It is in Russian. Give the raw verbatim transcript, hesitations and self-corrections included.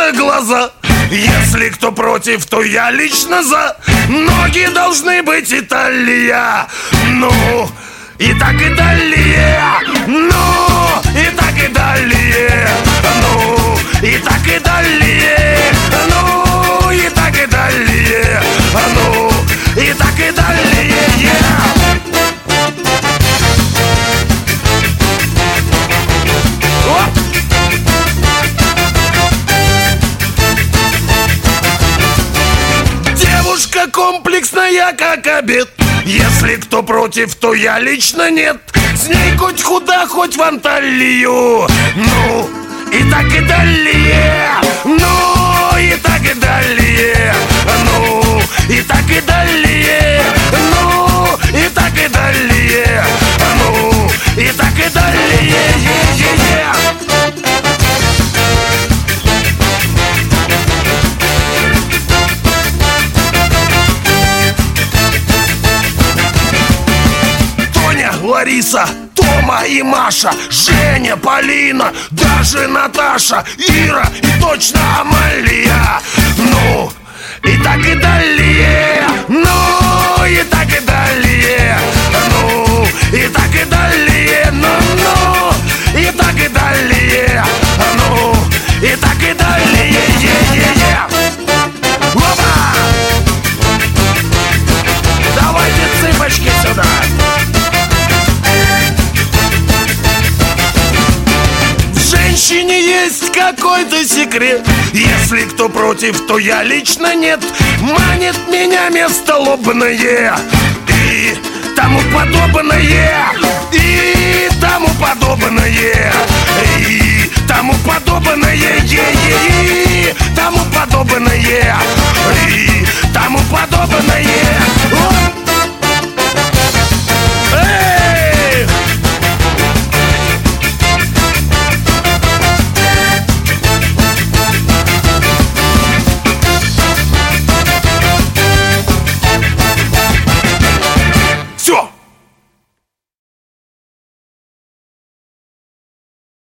закрывая глаза. Если кто против, то я лично за. Ноги должны быть Италия. Ну, и так и далее. Ну, и так и далее. Ну, и так и далее. Ну, и так и далее. Ну, и так и далее. Оп! Девушка комплексная, как обед. Если кто против, то я лично нет. С ней хоть куда, хоть в Анталию. Ну, и так и далее. Ну, и так и далее. Ну, и так и далее. Ну, и так и далее. Ну, и так и далее. Е-е-е. Лариса, Тома и Маша, Женя, Полина, даже Наташа, Ира и точно Амалия. Ну, и так и далее. Ну, и так и далее. Ну, и так и далее. Ну, ну, и так и далее. Ну, и так и далее. Е-е-е. Опа! Давайте цыпочки сюда. В женщине есть какой-то секрет. Если кто против, то я лично нет. Манит меня место лобное и тому подобное. И тому подобное. И тому подобное. И тому подобное. И тому подобное.